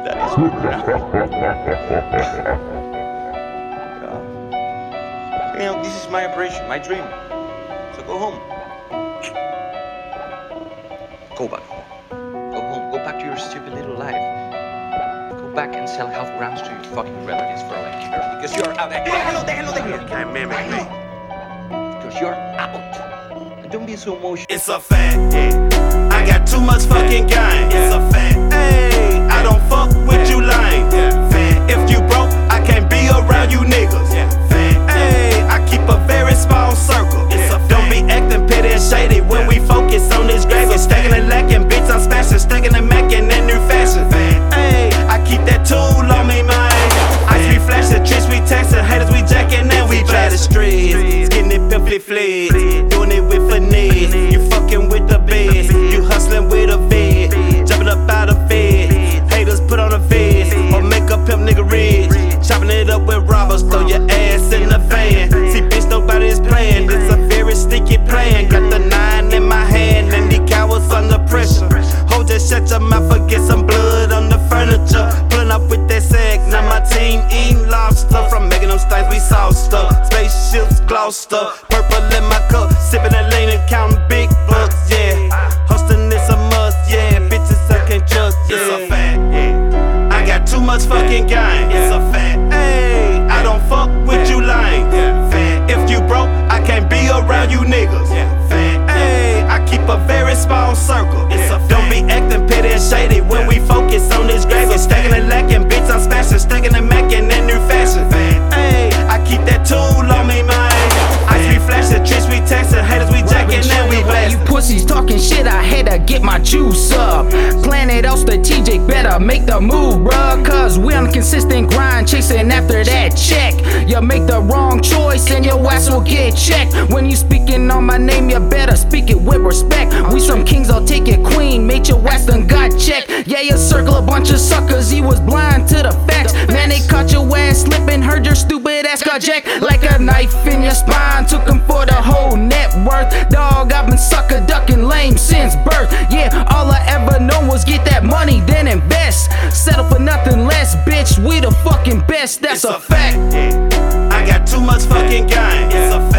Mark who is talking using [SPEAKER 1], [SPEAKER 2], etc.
[SPEAKER 1] That is crap. You know, this is my operation, my dream. So go home. Go back home. Go home. Go back to your stupid little life. Go back and sell half grams to your fucking relatives for all I care. Because you're out there.
[SPEAKER 2] You can't mimic me.
[SPEAKER 1] Because you're out. And don't be so emotional.
[SPEAKER 2] It's a fact, yeah. I got too much fucking game. It's a fact. Hey, I don't fuck with you lame. If you broke, I can't be around you niggas. Hey, I keep a very small circle. Don't be acting petty and shady when we focus on this gravy. Stacking and lacking, bitch, I'm smashing, stacking and macking that new fashion. Hey, I keep that tool on me, man. Ice be flashing, tricks we texting, haters we jacking, and we try the streets. Skinny, pimply fleas, doing it with finesse. You fucking with the best, you hustling with a vid, jumping up out of bed. Haters put on a vest, or make a pimp nigga rich. Chopping it up with robbers, throw your ass in the van. See, bitch, nobody is playing. It's a very sticky plan. Got the 9 in my hand, and the cowards under pressure. Hold just shut your mouth, forget some blood on the furniture. Pulling up with that sack, now my team eating lobster. From making them steaks, we sauced up. Spaceships, Gloucester, purple in my cup. Sipping that lean and counting big bucks, yeah. Hosting is a must, yeah. Bitches I can't trust, yeah. It's a fact, yeah. I got too much fucking game. It's a fact. Hey, I don't fuck with you lame. If you broke, I can't be around you niggas. Hey, I keep a very small circle. Don't be acting petty and shady when we focus on this gravy. Stacking and lacking, bitch, I'm smashing, stacking and macking that new fashion. Hey, I keep that tool on me, man. Ice be flashing, tricks we texting, haters we jacking, and we blasting.
[SPEAKER 3] You pussies talking shit, I had to get my juice up. Plan it out strategic, better make the move, bruh. Cause we on a consistent grind, chasing after that check. You make the wrong choice and your ass will get checked. When you speaking on my name, you better speak it with respect. We some kings, I'll take it queen, made your ass done got checked. Yeah, you circle a bunch of suckers, he was blind to the facts. Man, they caught your ass slipping, heard your stupid ass got jacked. Like a knife in your spine, took him for the whole net worth. Dog, I've been sucker ducking lame since birth. Yeah, all I ever know was get that money, then invest. Settle for nothing less, bitch, we the fucking best, that's a fact.
[SPEAKER 2] I got too much fucking game. It's a